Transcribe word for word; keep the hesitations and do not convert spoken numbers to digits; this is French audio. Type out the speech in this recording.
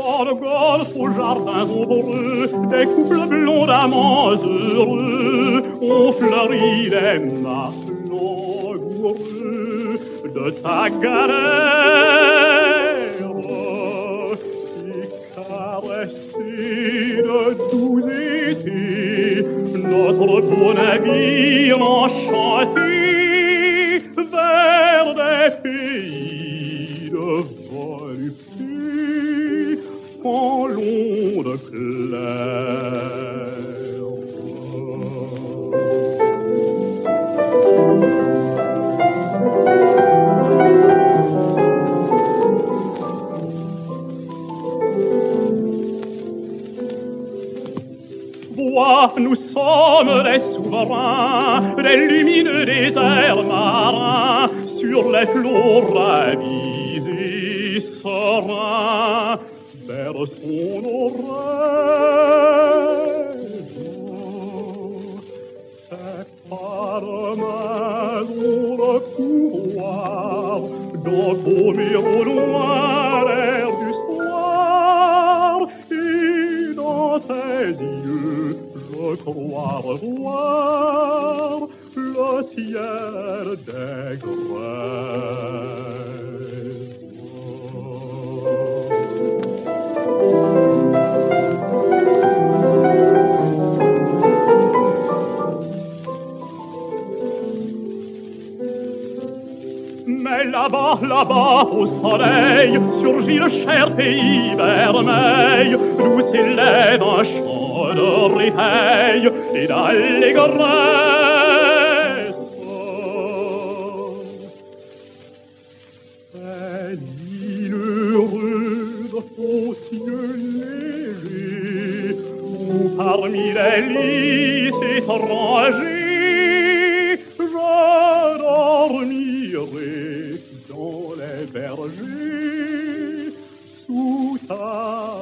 Dans le golfe, aux jardins ombreux, des couples blonds d'amants heureux ont fleuri les marches langoureux de ta galère et caressé de doux étés notre beau navire enchanté vers des pays de volupté en l'onde claire. Vois, nous sommes les souverains des lumineux déserts marins sur les flots ravis et sereins. Berçons nos rêves, c'est par main dans le couloir, d'entômer au loin l'air du soir, et dans tes yeux je crois revoir le ciel des grèves. Mais là-bas, là-bas, au soleil, surgit le cher pays vermeil, d'où s'élève un chant de réveil et d'allégresse. C'est l'île heureuse aux cieux légers, où parmi les lys étrangers, je dormirai dans les bergers sous ta